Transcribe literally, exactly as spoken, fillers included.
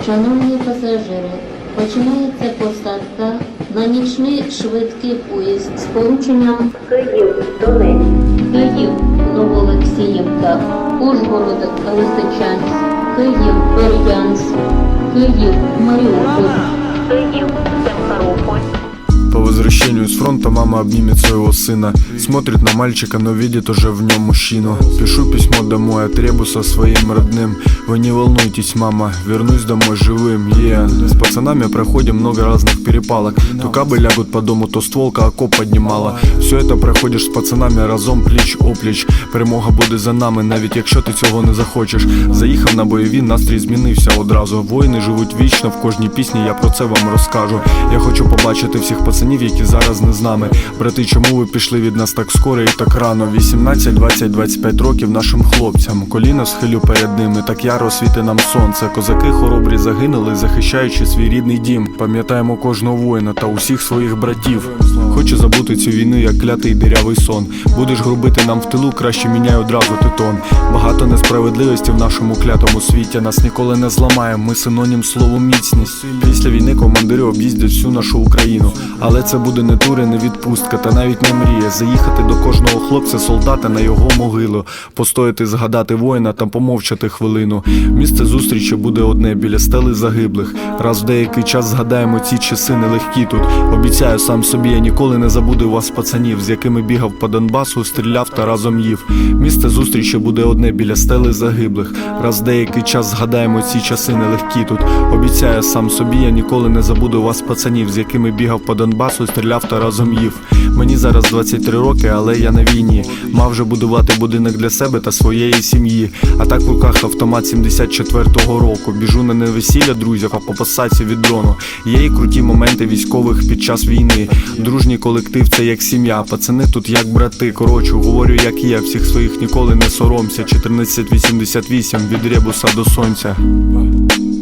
Шановні пасажири, починається посадка на нічний швидкий поїзд з порученням Київ-Донець, Київ-Новоолексіївка, Ужгород-Лисичанськ, Київ-Бердянськ, Київ-Маріуполь, Київ-Симферополь. По возвращению с фронта мама обнимет своего сына. Смотрит на мальчика, но видит уже в нем мужчину. Пишу письмо домой от Ребуса своим родным. Вы не волнуйтесь, мама, вернусь домой живым. Yeah. С пацанами проходим много разных перепалок. То кабы лягут по дому, то стволка окоп поднимала. Все это проходиш з пацанами разом пліч-опліч. Перемога буде за нами, навіть якщо ти цього не захочеш. Заїхав на бойові, настрій змінився одразу. Воїни живуть вічно, в кожній пісні я про це вам розкажу. Я хочу побачити всіх пацанів, які зараз не з нами. Брати, чому ви пішли від нас так скоро і так рано? вісімнадцять, двадцять, двадцять п'ять років нашим хлопцям. Коліна схилю перед ними, так яро світи нам сонце. Козаки хоробрі загинули, захищаючи свій рідний дім. Пам'ятаємо кожного воїна та усіх своїх братів. Хочу забути цю війну, як клятий дирявий сон. Будеш грубити нам в тилу, краще міняй одразу ти тон. Багато несправедливості в нашому клятому світі. Нас ніколи не зламає, ми синонім слову міцність. Після війни командири об'їздять всю нашу Україну. Але це буде не тур і не відпустка, та навіть не мрія. Заїхати до кожного хлопця, солдата на його могилу. Постояти, згадати воїна та помовчати хвилину. Місце зустрічі буде одне, біля стели загиблих. Раз в деякий час згадаємо ці часи нелегкі тут. Обіцяю сам собі, я ніколи не забуду вас, пацанів, з якими бігав по Донбасу, стріляв та разом їв. Місце зустрічі буде одне, біля стели загиблих. Раз в деякий час згадаємо ці часи нелегкі тут. Обіцяю сам собі, я ніколи не забуду вас, пацанів, з якими бігав по Донбасу, стріляв та разом їв. Мені зараз двадцять три роки, але я на війні. Мав вже будувати будинок для себе та своєї сім'ї. А так в руках автомат сімдесят четвертого року. Біжу на невесілля друзів, а по посадці від дрону. Є і круті моменти військових під час війни. Дружній колектив — це як сім'я, пацани тут як брати. Коротше, говорю як є, всіх своїх ніколи не соромся. чотирнадцять вісімдесят вісім від Ребуса до сонця.